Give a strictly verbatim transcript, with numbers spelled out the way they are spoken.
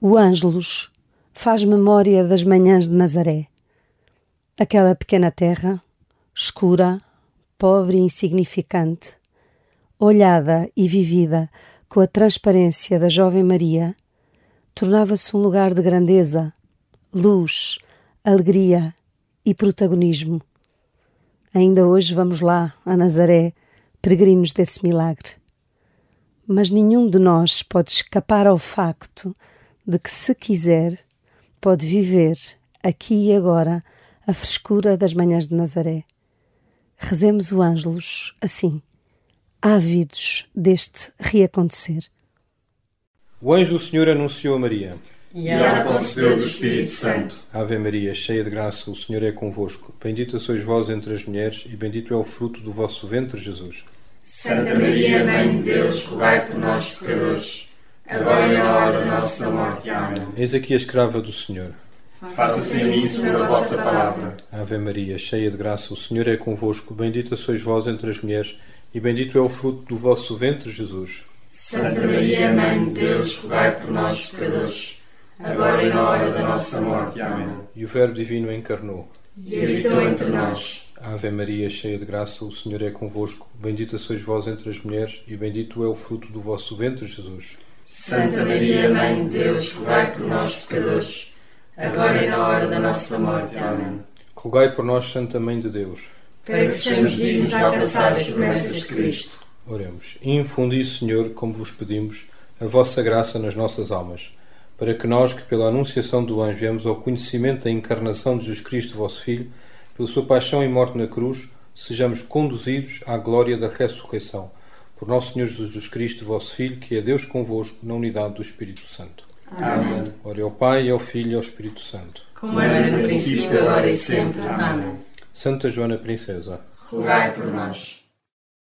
O Ângelus faz memória das manhãs de Nazaré. Aquela pequena terra, escura, pobre e insignificante, olhada e vivida com a transparência da jovem Maria, tornava-se um lugar de grandeza, luz, alegria e protagonismo. Ainda hoje vamos lá, a Nazaré, peregrinos desse milagre. Mas nenhum de nós pode escapar ao facto de que, se quiser, pode viver, aqui e agora, a frescura das manhãs de Nazaré. Rezemos o Ângelus assim, ávidos deste reacontecer. O anjo do Senhor anunciou a Maria. E ela concebeu do Espírito Santo. Ave Maria, cheia de graça, o Senhor é convosco. Bendita sois vós entre as mulheres, e bendito é o fruto do vosso ventre, Jesus. Santa Maria, Mãe de Deus, rogai por nós, pecadores, agora e na hora da nossa morte. Amém. Eis aqui a escrava do Senhor. Faça-se em mim segundo a vossa palavra. Ave Maria, cheia de graça, o Senhor é convosco. Bendita sois vós entre as mulheres, e bendito é o fruto do vosso ventre, Jesus. Santa Maria, Mãe de Deus, rogai por nós, pecadores, agora e na hora da nossa morte. Amém. E o Verbo Divino encarnou. E habitou entre nós. Ave Maria, cheia de graça, o Senhor é convosco. Bendita sois vós entre as mulheres, e bendito é o fruto do vosso ventre, Jesus. Santa Maria, Mãe de Deus, rogai por nós, pecadores, agora e na hora da nossa morte. Amém. Rogai por nós, Santa Mãe de Deus, para que sejamos dignos de alcançar as promessas de Cristo. Oremos. Infundi, Senhor, como vos pedimos, a vossa graça nas nossas almas, para que nós, que pela anunciação do anjo viemos ao conhecimento da encarnação de Jesus Cristo, vosso Filho, pela sua paixão e morte na cruz, sejamos conduzidos à glória da ressurreição. Por nosso Senhor Jesus Cristo, vosso Filho, que é Deus convosco, na unidade do Espírito Santo. Amém. Glória ao Pai, ao Filho e ao Espírito Santo. Como era no princípio, agora e sempre. Amém. Santa Joana Princesa, rogai por nós.